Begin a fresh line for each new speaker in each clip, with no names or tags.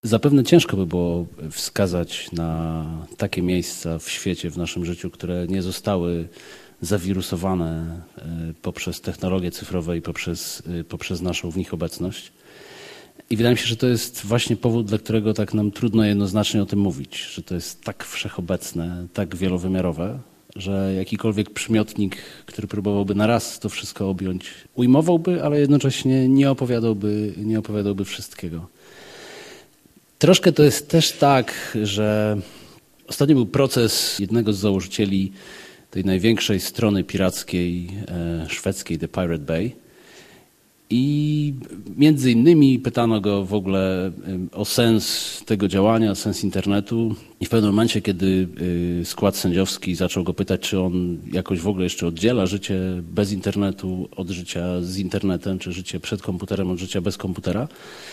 Zapewne ciężko by było wskazać na takie miejsca w świecie, w naszym życiu, które nie zostały zawirusowane poprzez technologie cyfrowe i poprzez naszą w nich obecność. I wydaje mi się, że to jest właśnie powód, dla którego tak nam trudno jednoznacznie o tym mówić, że to jest tak wszechobecne, tak wielowymiarowe, że jakikolwiek przymiotnik, który próbowałby na raz to wszystko objąć, ujmowałby, ale jednocześnie nie opowiadałby wszystkiego. Troszkę to jest też tak, że ostatnio był proces jednego z założycieli tej największej strony pirackiej szwedzkiej, The Pirate Bay. I między innymi pytano go w ogóle o sens tego działania, sens internetu. I w pewnym momencie, kiedy skład sędziowski zaczął go pytać, czy on jakoś w ogóle jeszcze oddziela życie bez internetu od życia z internetem, czy życie przed komputerem od życia bez komputera,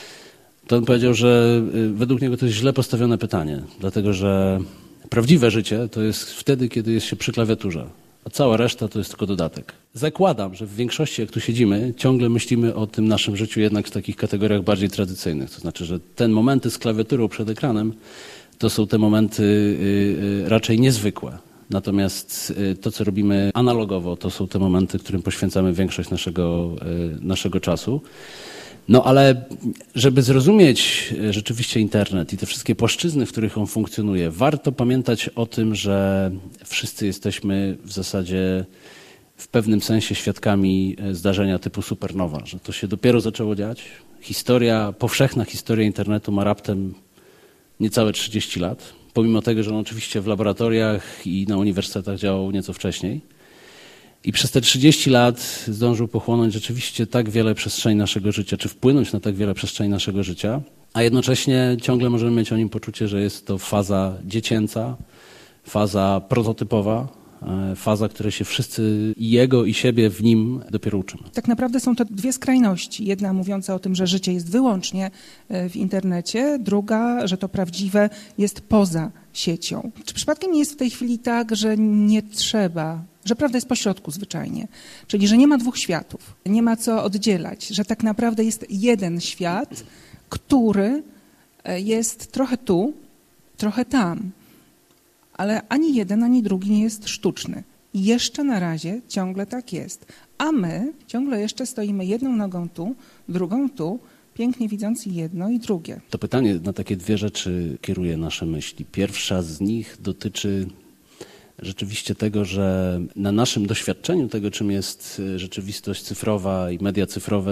to on powiedział, że według niego to jest źle postawione pytanie, dlatego że prawdziwe życie to jest wtedy, kiedy jest się przy klawiaturze, a cała reszta to jest tylko dodatek. Zakładam, że w większości, jak tu siedzimy, ciągle myślimy o tym naszym życiu jednak w takich kategoriach bardziej tradycyjnych. To znaczy, że te momenty z klawiaturą przed ekranem to są te momenty raczej niezwykłe. Natomiast to, co robimy analogowo, to są te momenty, którym poświęcamy większość naszego czasu. No ale żeby zrozumieć rzeczywiście internet i te wszystkie płaszczyzny, w których on funkcjonuje, warto pamiętać o tym, że wszyscy jesteśmy w zasadzie w pewnym sensie świadkami zdarzenia typu supernowa, że to się dopiero zaczęło dziać. Powszechna historia internetu ma raptem niecałe 30 lat, pomimo tego, że on oczywiście w laboratoriach i na uniwersytetach działał nieco wcześniej. I przez te 30 lat zdążył pochłonąć rzeczywiście tak wiele przestrzeni naszego życia, czy wpłynąć na tak wiele przestrzeni naszego życia, a jednocześnie ciągle możemy mieć o nim poczucie, że jest to faza dziecięca, faza prototypowa, faza, której się wszyscy i jego, i siebie w nim dopiero uczymy.
Tak naprawdę są to dwie skrajności. Jedna mówiąca o tym, że życie jest wyłącznie w internecie, druga, że to prawdziwe jest poza siecią. Czy przypadkiem nie jest w tej chwili tak, że nie trzeba, że prawda jest pośrodku zwyczajnie, czyli że nie ma dwóch światów, nie ma co oddzielać, że tak naprawdę jest jeden świat, który jest trochę tu, trochę tam, ale ani jeden, ani drugi nie jest sztuczny. I jeszcze na razie ciągle tak jest. A my ciągle jeszcze stoimy jedną nogą tu, drugą tu, pięknie widząc i jedno i drugie.
To pytanie na takie dwie rzeczy kieruje nasze myśli. Pierwsza z nich dotyczy rzeczywiście tego, że na naszym doświadczeniu tego, czym jest rzeczywistość cyfrowa i media cyfrowe,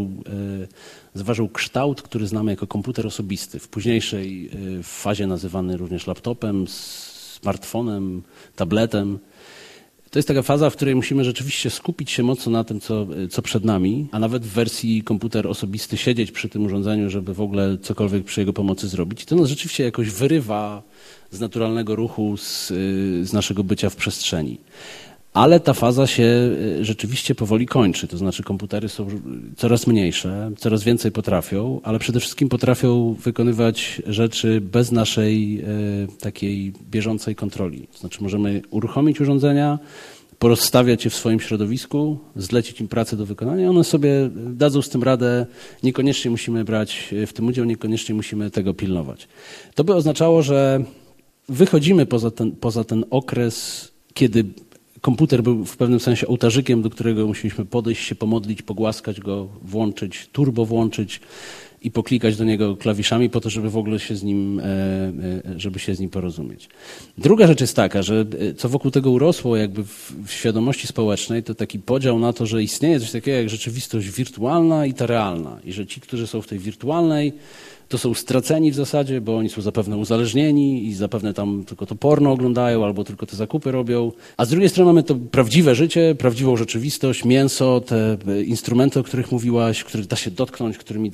zaważył kształt, który znamy jako komputer osobisty. W późniejszej fazie nazywany również laptopem, smartfonem, tabletem. To jest taka faza, w której musimy rzeczywiście skupić się mocno na tym, co przed nami, a nawet w wersji komputer osobisty siedzieć przy tym urządzeniu, żeby w ogóle cokolwiek przy jego pomocy zrobić. I to nas rzeczywiście jakoś wyrywa z naturalnego ruchu, z naszego bycia w przestrzeni. Ale ta faza się rzeczywiście powoli kończy, to znaczy komputery są coraz mniejsze, coraz więcej potrafią, ale przede wszystkim potrafią wykonywać rzeczy bez naszej takiej bieżącej kontroli. To znaczy możemy uruchomić urządzenia, porozstawiać je w swoim środowisku, zlecić im pracę do wykonania i one sobie dadzą z tym radę, niekoniecznie musimy brać w tym udział, niekoniecznie musimy tego pilnować. To by oznaczało, że wychodzimy poza ten okres, kiedy komputer był w pewnym sensie ołtarzykiem, do którego musieliśmy podejść, się pomodlić, pogłaskać go, włączyć, turbo włączyć i poklikać do niego klawiszami po to, żeby w ogóle się z nim porozumieć. Druga rzecz jest taka, że co wokół tego urosło jakby w świadomości społecznej, to taki podział na to, że istnieje coś takiego jak rzeczywistość wirtualna i ta realna. I że ci, którzy są w tej wirtualnej, to są straceni w zasadzie, bo oni są zapewne uzależnieni i zapewne tam tylko to porno oglądają albo tylko te zakupy robią. A z drugiej strony mamy to prawdziwe życie, prawdziwą rzeczywistość, mięso, te instrumenty, o których mówiłaś, których da się dotknąć, z których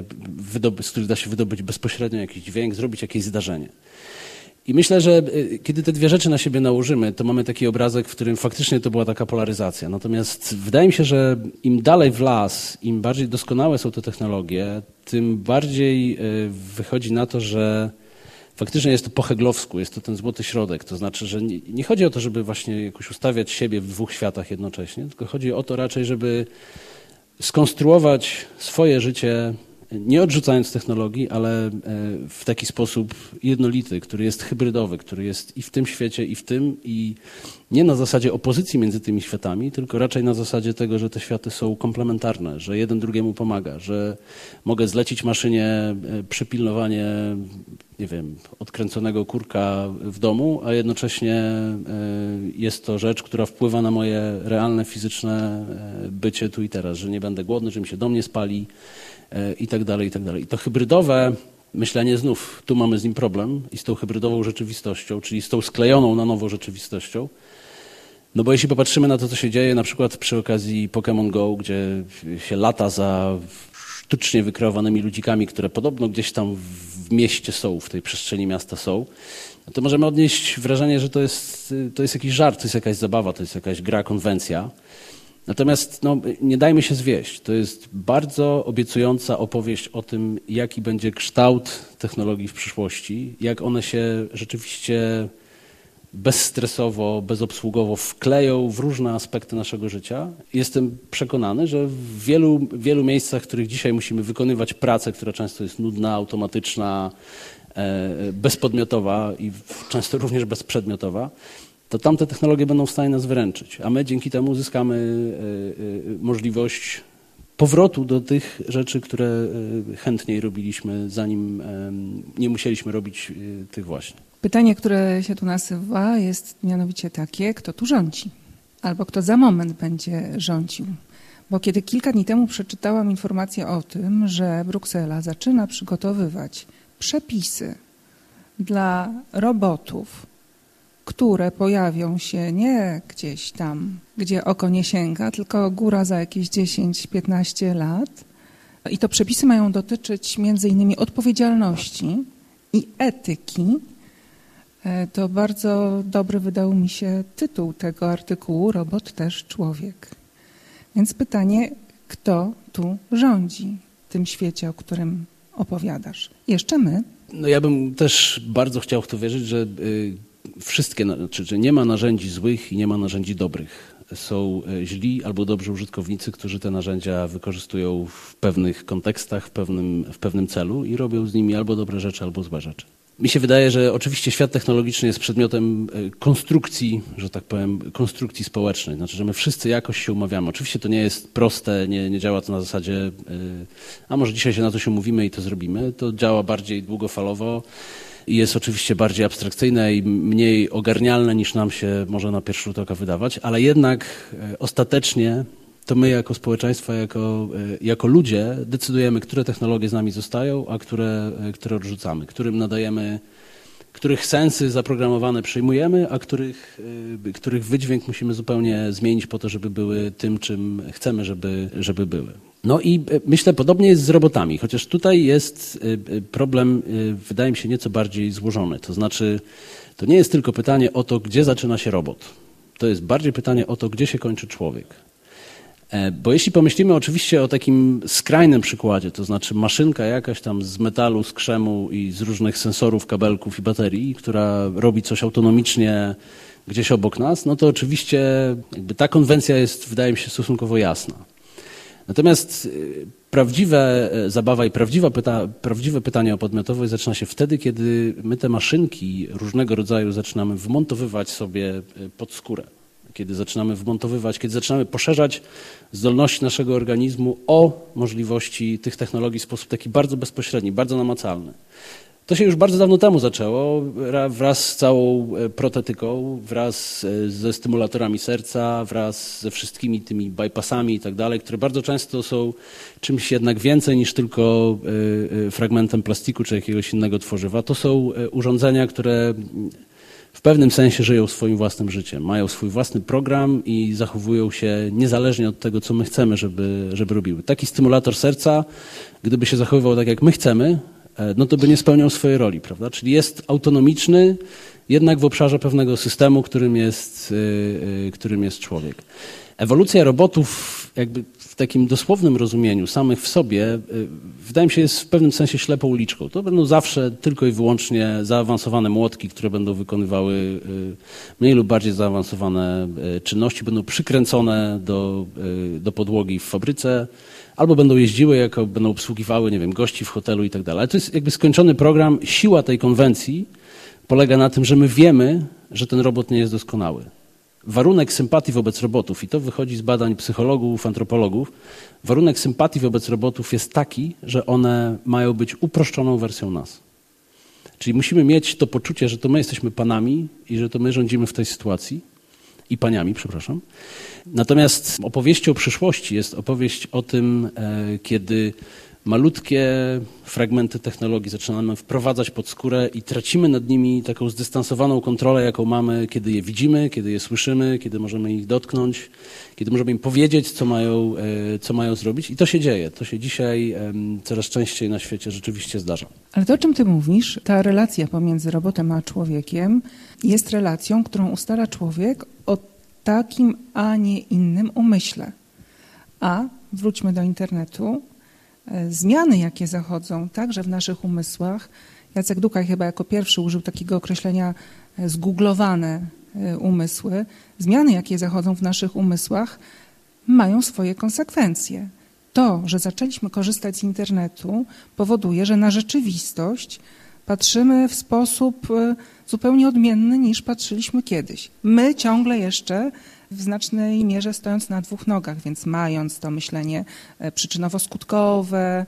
da się wydobyć bezpośrednio jakiś dźwięk, zrobić jakieś zdarzenie. I myślę, że kiedy te dwie rzeczy na siebie nałożymy, to mamy taki obrazek, w którym faktycznie to była taka polaryzacja. Natomiast wydaje mi się, że im dalej w las, im bardziej doskonałe są te technologie, tym bardziej wychodzi na to, że faktycznie jest to po heglowsku, jest to ten złoty środek. To znaczy, że nie chodzi o to, żeby właśnie jakoś ustawiać siebie w dwóch światach jednocześnie, tylko chodzi o to raczej, żeby skonstruować swoje życie nie odrzucając technologii, ale w taki sposób jednolity, który jest hybrydowy, który jest i w tym świecie, i w tym, i nie na zasadzie opozycji między tymi światami, tylko raczej na zasadzie tego, że te światy są komplementarne, że jeden drugiemu pomaga, że mogę zlecić maszynie przypilnowanie, nie wiem, odkręconego kurka w domu, a jednocześnie jest to rzecz, która wpływa na moje realne, fizyczne bycie tu i teraz, że nie będę głodny, że mi się dom nie spali i tak dalej, i tak dalej. I to hybrydowe myślenie znów, tu mamy z nim problem i z tą hybrydową rzeczywistością, czyli z tą sklejoną na nowo rzeczywistością. No bo jeśli popatrzymy na to, co się dzieje na przykład przy okazji Pokémon Go, gdzie się lata za sztucznie wykreowanymi ludzikami, które podobno gdzieś tam w mieście są, w tej przestrzeni miasta są, no to możemy odnieść wrażenie, że to jest jakiś żart, to jest jakaś zabawa, to jest jakaś gra, konwencja. Natomiast no, nie dajmy się zwieść. To jest bardzo obiecująca opowieść o tym, jaki będzie kształt technologii w przyszłości, jak one się rzeczywiście bezstresowo, bezobsługowo wkleją w różne aspekty naszego życia. Jestem przekonany, że w wielu miejscach, w których dzisiaj musimy wykonywać pracę, która często jest nudna, automatyczna, bezpodmiotowa i często również bezprzedmiotowa, to tamte technologie będą w stanie nas wyręczyć, a my dzięki temu uzyskamy możliwość powrotu do tych rzeczy, które chętniej robiliśmy, zanim nie musieliśmy robić tych właśnie.
Pytanie, które się tu nasuwa, jest mianowicie takie, kto tu rządzi, albo kto za moment będzie rządził. Bo kiedy kilka dni temu przeczytałam informację o tym, że Bruksela zaczyna przygotowywać przepisy dla robotów, które pojawią się nie gdzieś tam, gdzie oko nie sięga, tylko góra za jakieś 10-15 lat. I to przepisy mają dotyczyć między innymi odpowiedzialności i etyki. To bardzo dobry wydał mi się tytuł tego artykułu, Robot też człowiek. Więc pytanie, kto tu rządzi w tym świecie, o którym opowiadasz? Jeszcze my.
No ja bym też bardzo chciał w to wierzyć, że że nie ma narzędzi złych i nie ma narzędzi dobrych. Są źli albo dobrzy użytkownicy, którzy te narzędzia wykorzystują w pewnych kontekstach, w pewnym celu i robią z nimi albo dobre rzeczy, albo złe rzeczy. Mi się wydaje, że oczywiście świat technologiczny jest przedmiotem konstrukcji, że tak powiem, konstrukcji społecznej. Znaczy, że my wszyscy jakoś się umawiamy. Oczywiście to nie jest proste, nie działa to na zasadzie, a może dzisiaj się na to się umówimy i to zrobimy. To działa bardziej długofalowo i jest oczywiście bardziej abstrakcyjne i mniej ogarnialne niż nam się może na pierwszy rzut oka wydawać, ale jednak ostatecznie to my jako społeczeństwo, jako ludzie decydujemy, które technologie z nami zostają, a które odrzucamy, których sensy zaprogramowane przyjmujemy, a których wydźwięk musimy zupełnie zmienić po to, żeby były tym, czym chcemy, żeby były. No i myślę, podobnie jest z robotami, chociaż tutaj jest problem, wydaje mi się, nieco bardziej złożony. To znaczy, to nie jest tylko pytanie o to, gdzie zaczyna się robot. To jest bardziej pytanie o to, gdzie się kończy człowiek. Bo jeśli pomyślimy oczywiście o takim skrajnym przykładzie, to znaczy maszynka jakaś tam z metalu, z krzemu i z różnych sensorów, kabelków i baterii, która robi coś autonomicznie gdzieś obok nas, no to oczywiście jakby ta konwencja jest, wydaje mi się, stosunkowo jasna. Natomiast prawdziwa zabawa i prawdziwe pytanie o podmiotowość zaczyna się wtedy, kiedy my te maszynki różnego rodzaju zaczynamy wmontowywać sobie pod skórę. Kiedy zaczynamy poszerzać zdolności naszego organizmu o możliwości tych technologii w sposób taki bardzo bezpośredni, bardzo namacalny. To się już bardzo dawno temu zaczęło, wraz z całą protetyką, wraz ze stymulatorami serca, wraz ze wszystkimi tymi bypassami i tak dalej, które bardzo często są czymś jednak więcej niż tylko fragmentem plastiku czy jakiegoś innego tworzywa. To są urządzenia, które w pewnym sensie żyją swoim własnym życiem, mają swój własny program i zachowują się niezależnie od tego, co my chcemy, żeby robiły. Taki stymulator serca, gdyby się zachowywał tak, jak my chcemy, no to by nie spełniał swojej roli, prawda? Czyli jest autonomiczny, jednak w obszarze pewnego systemu, którym jest człowiek. Ewolucja robotów jakby w takim dosłownym rozumieniu samych w sobie, wydaje mi się, jest w pewnym sensie ślepą uliczką. To będą zawsze tylko i wyłącznie zaawansowane młotki, które będą wykonywały mniej lub bardziej zaawansowane czynności, będą przykręcone do podłogi w fabryce, albo będą jeździły, będą obsługiwały, nie wiem, gości w hotelu i tak dalej. Ale to jest jakby skończony program. Siła tej konwencji polega na tym, że my wiemy, że ten robot nie jest doskonały. Warunek sympatii wobec robotów, i to wychodzi z badań psychologów, antropologów, warunek sympatii wobec robotów jest taki, że one mają być uproszczoną wersją nas. Czyli musimy mieć to poczucie, że to my jesteśmy panami i że to my rządzimy w tej sytuacji. I paniami, przepraszam. Natomiast opowieścią przyszłości jest opowieść o tym, kiedy malutkie fragmenty technologii zaczynamy wprowadzać pod skórę i tracimy nad nimi taką zdystansowaną kontrolę, jaką mamy, kiedy je widzimy, kiedy je słyszymy, kiedy możemy ich dotknąć, kiedy możemy im powiedzieć, co mają zrobić. I to się dzieje. To się dzisiaj coraz częściej na świecie rzeczywiście zdarza.
Ale to, o czym ty mówisz, ta relacja pomiędzy robotem a człowiekiem jest relacją, którą ustala człowiek o takim, a nie innym umyśle. A, wróćmy do internetu, zmiany, jakie zachodzą także w naszych umysłach, Jacek Dukaj chyba jako pierwszy użył takiego określenia zgooglowane umysły, zmiany, jakie zachodzą w naszych umysłach, mają swoje konsekwencje. To, że zaczęliśmy korzystać z internetu, powoduje, że na rzeczywistość patrzymy w sposób zupełnie odmienny niż patrzyliśmy kiedyś. My ciągle jeszcze w znacznej mierze stojąc na dwóch nogach, więc mając to myślenie przyczynowo-skutkowe,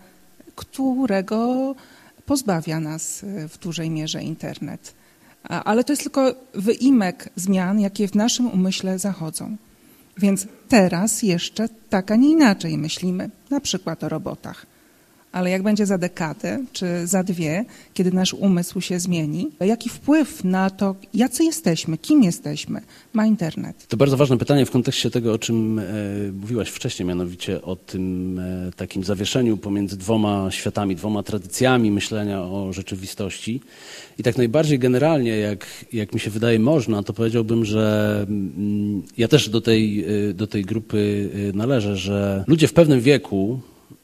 którego pozbawia nas w dużej mierze internet. Ale to jest tylko wyimek zmian, jakie w naszym umyśle zachodzą. Więc teraz jeszcze tak, a nie inaczej myślimy, na przykład o robotach. Ale jak będzie za dekadę, czy za dwie, kiedy nasz umysł się zmieni, jaki wpływ na to, jacy jesteśmy, kim jesteśmy, ma internet?
To bardzo ważne pytanie w kontekście tego, o czym mówiłaś wcześniej, mianowicie o tym takim zawieszeniu pomiędzy dwoma światami, dwoma tradycjami myślenia o rzeczywistości. I tak najbardziej generalnie, jak mi się wydaje, można, to powiedziałbym, że ja też do tej grupy należę, że ludzie w pewnym wieku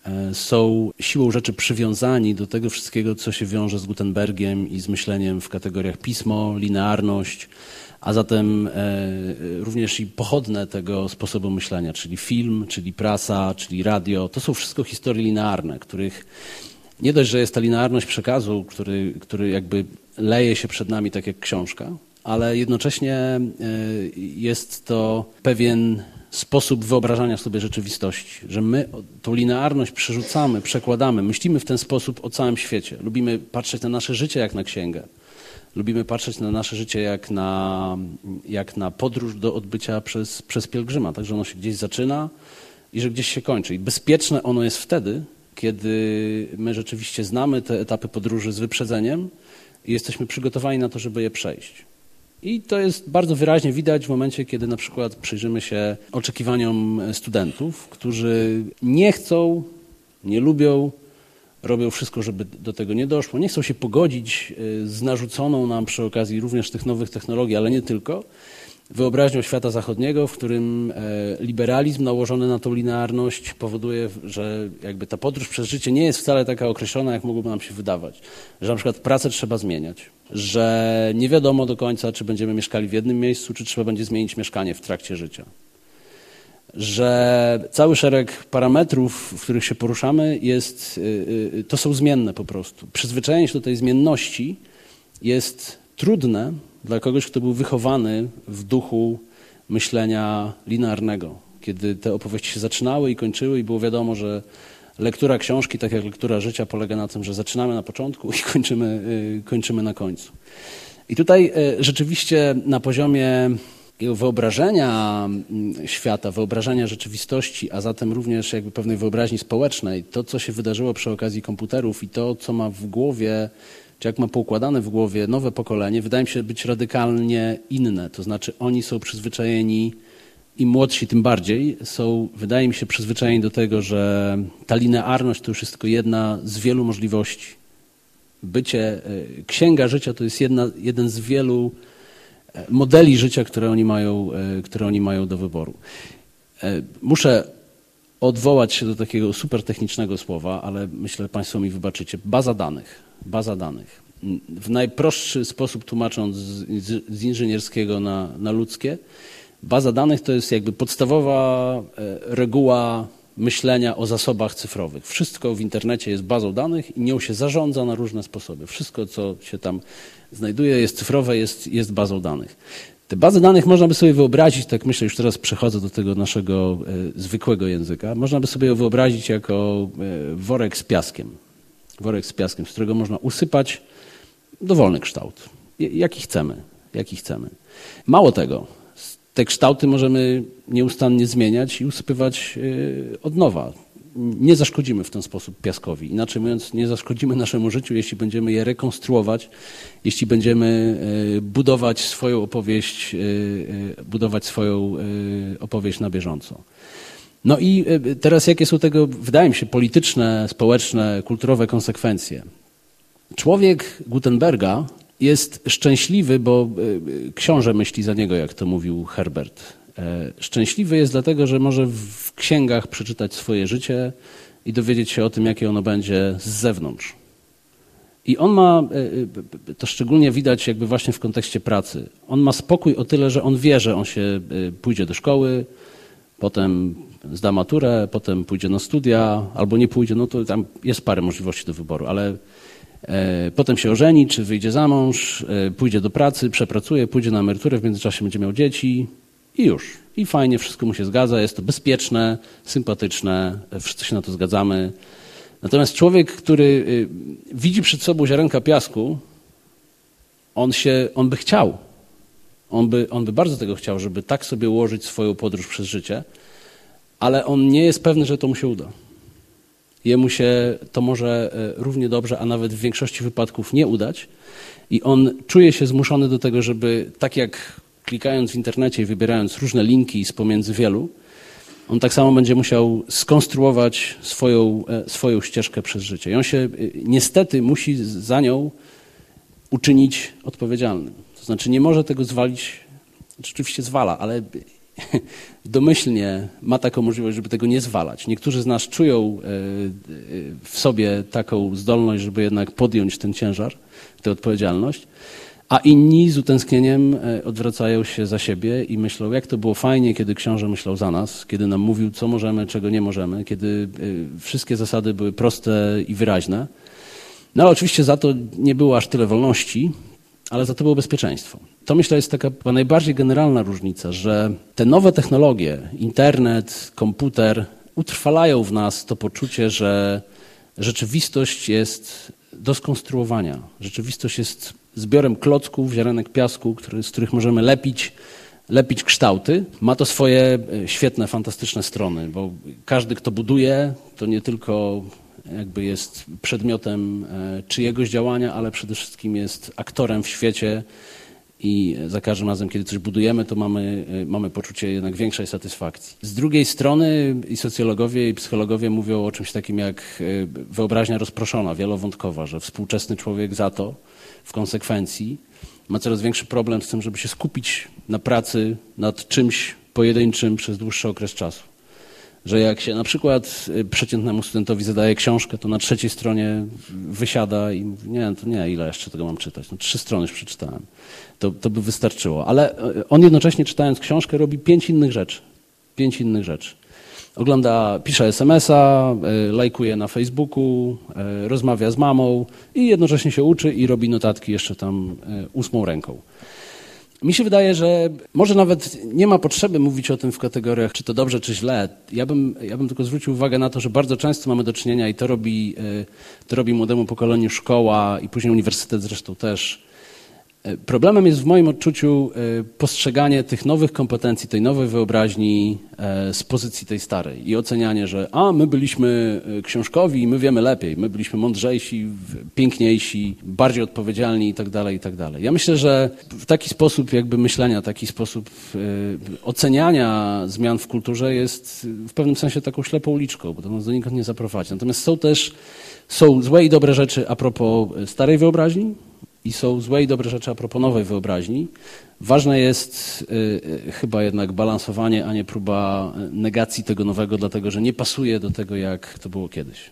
są siłą rzeczy przywiązani do tego wszystkiego, co się wiąże z Gutenbergiem i z myśleniem w kategoriach pismo, linearność, a zatem również i pochodne tego sposobu myślenia, czyli film, czyli prasa, czyli radio. To są wszystko historie linearne, których nie dość, że jest ta linearność przekazu, który jakby leje się przed nami tak jak książka, ale jednocześnie jest to pewien sposób wyobrażania sobie rzeczywistości, że my tą linearność przerzucamy, przekładamy, myślimy w ten sposób o całym świecie. Lubimy patrzeć na nasze życie jak na księgę. Lubimy patrzeć na nasze życie jak na podróż do odbycia przez pielgrzyma, tak, że ono się gdzieś zaczyna i że gdzieś się kończy. I bezpieczne ono jest wtedy, kiedy my rzeczywiście znamy te etapy podróży z wyprzedzeniem i jesteśmy przygotowani na to, żeby je przejść. I to jest bardzo wyraźnie widać w momencie, kiedy na przykład przyjrzymy się oczekiwaniom studentów, którzy nie chcą, nie lubią, robią wszystko, żeby do tego nie doszło, nie chcą się pogodzić z narzuconą nam przy okazji również tych nowych technologii, ale nie tylko, wyobraźnią świata zachodniego, w którym liberalizm nałożony na tą linearność powoduje, że jakby ta podróż przez życie nie jest wcale taka określona, jak mogłoby nam się wydawać. Że na przykład pracę trzeba zmieniać, że nie wiadomo do końca, czy będziemy mieszkali w jednym miejscu, czy trzeba będzie zmienić mieszkanie w trakcie życia. Że cały szereg parametrów, w których się poruszamy, to są zmienne po prostu. Przyzwyczajenie się do tej zmienności jest trudne dla kogoś, kto był wychowany w duchu myślenia linearnego, kiedy te opowieści się zaczynały i kończyły i było wiadomo, że lektura książki, tak jak lektura życia, polega na tym, że zaczynamy na początku i kończymy na końcu. I tutaj rzeczywiście na poziomie wyobrażenia świata, wyobrażenia rzeczywistości, a zatem również jakby pewnej wyobraźni społecznej, to, co się wydarzyło przy okazji komputerów i to, co ma w głowie, czy jak ma poukładane w głowie nowe pokolenie, wydaje mi się być radykalnie inne. To znaczy oni są przyzwyczajeni, im młodsi tym bardziej, są, wydaje mi się, przyzwyczajeni do tego, że ta linearność to już jest tylko jedna z wielu możliwości. Księga życia to jest jeden z wielu modeli życia, które oni mają do wyboru. Muszę odwołać się do takiego super technicznego słowa, ale myślę, że Państwo mi wybaczycie. Baza danych. Baza danych. W najprostszy sposób tłumacząc z inżynierskiego na ludzkie, baza danych to jest jakby podstawowa reguła myślenia o zasobach cyfrowych. Wszystko w internecie jest bazą danych i nią się zarządza na różne sposoby. Wszystko, co się tam znajduje, jest cyfrowe, jest bazą danych. Te bazy danych można by sobie wyobrazić, tak myślę, już teraz przechodzę do tego naszego zwykłego języka, można by sobie ją wyobrazić jako worek z piaskiem. Worek z piaskiem, z którego można usypać dowolny kształt, jaki chcemy. Mało tego, te kształty możemy nieustannie zmieniać i usypywać od nowa. Nie zaszkodzimy w ten sposób piaskowi. Inaczej mówiąc, nie zaszkodzimy naszemu życiu, jeśli będziemy je rekonstruować, jeśli będziemy budować swoją opowieść na bieżąco. No i teraz jakie są tego, wydaje mi się, polityczne, społeczne, kulturowe konsekwencje? Człowiek Gutenberga jest szczęśliwy, bo książę myśli za niego, jak to mówił Herbert. Szczęśliwy jest dlatego, że może w księgach przeczytać swoje życie i dowiedzieć się o tym, jakie ono będzie z zewnątrz. I on ma, to szczególnie widać jakby właśnie w kontekście pracy, on ma spokój o tyle, że on wie, że on się pójdzie do szkoły, potem zda maturę, potem pójdzie na studia, albo nie pójdzie, no to tam jest parę możliwości do wyboru, ale potem się ożeni, czy wyjdzie za mąż, pójdzie do pracy, przepracuje, pójdzie na emeryturę, w międzyczasie będzie miał dzieci i już. I fajnie, wszystko mu się zgadza, jest to bezpieczne, sympatyczne, wszyscy się na to zgadzamy. Natomiast człowiek, który widzi przed sobą ziarenka piasku, on by chciał, on by bardzo tego chciał, żeby tak sobie ułożyć swoją podróż przez życie, ale on nie jest pewny, że to mu się uda. Jemu się to może równie dobrze, a nawet w większości wypadków nie udać i on czuje się zmuszony do tego, żeby tak jak klikając w internecie i wybierając różne linki z pomiędzy wielu, on tak samo będzie musiał skonstruować swoją ścieżkę przez życie. I on się niestety musi za nią uczynić odpowiedzialnym. To znaczy nie może tego zwalić, rzeczywiście zwala, ale domyślnie ma taką możliwość, żeby tego nie zwalać. Niektórzy z nas czują w sobie taką zdolność, żeby jednak podjąć ten ciężar, tę odpowiedzialność, a inni z utęsknieniem odwracają się za siebie i myślą, jak to było fajnie, kiedy książę myślał za nas, kiedy nam mówił, co możemy, czego nie możemy, kiedy wszystkie zasady były proste i wyraźne. No ale oczywiście za to nie było aż tyle wolności, ale za to było bezpieczeństwo. To myślę jest taka najbardziej generalna różnica, że te nowe technologie, internet, komputer utrwalają w nas to poczucie, że rzeczywistość jest do skonstruowania. Rzeczywistość jest zbiorem klocków, ziarenek piasku, z których możemy lepić kształty. Ma to swoje świetne, fantastyczne strony, bo każdy, kto buduje, to nie tylko jakby jest przedmiotem czyjegoś działania, ale przede wszystkim jest aktorem w świecie i za każdym razem, kiedy coś budujemy, to mamy poczucie jednak większej satysfakcji. Z drugiej strony i socjologowie, i psychologowie mówią o czymś takim jak wyobraźnia rozproszona, wielowątkowa, że współczesny człowiek za to w konsekwencji ma coraz większy problem z tym, żeby się skupić na pracy nad czymś pojedynczym przez dłuższy okres czasu. Że jak się na przykład przeciętnemu studentowi zadaje książkę, to na 3. stronie wysiada i mówi, nie, ile jeszcze tego mam czytać? No 3 strony już przeczytałem. To by wystarczyło. Ale on jednocześnie czytając książkę robi 5 innych rzeczy. 5 innych rzeczy. Pisze SMS-a, lajkuje na Facebooku, rozmawia z mamą i jednocześnie się uczy i robi notatki jeszcze tam 8 ręką. Mi się wydaje, że może nawet nie ma potrzeby mówić o tym w kategoriach, czy to dobrze, czy źle. Ja bym tylko zwrócił uwagę na to, że bardzo często mamy do czynienia i to robi młodemu pokoleniu szkoła i później uniwersytet zresztą też. Problemem jest w moim odczuciu postrzeganie tych nowych kompetencji, tej nowej wyobraźni z pozycji tej starej i ocenianie, że my byliśmy książkowi i my wiemy lepiej, my byliśmy mądrzejsi, piękniejsi, bardziej odpowiedzialni i tak dalej. Ja myślę, że w taki sposób jakby myślenia, taki sposób oceniania zmian w kulturze jest w pewnym sensie taką ślepą uliczką, bo to nas donikąd nie zaprowadzi. Natomiast są złe i dobre rzeczy a propos starej wyobraźni, i są złe i dobre rzeczy a propos nowej wyobraźni. Ważne jest chyba jednak balansowanie, a nie próba negacji tego nowego, dlatego że nie pasuje do tego, jak to było kiedyś.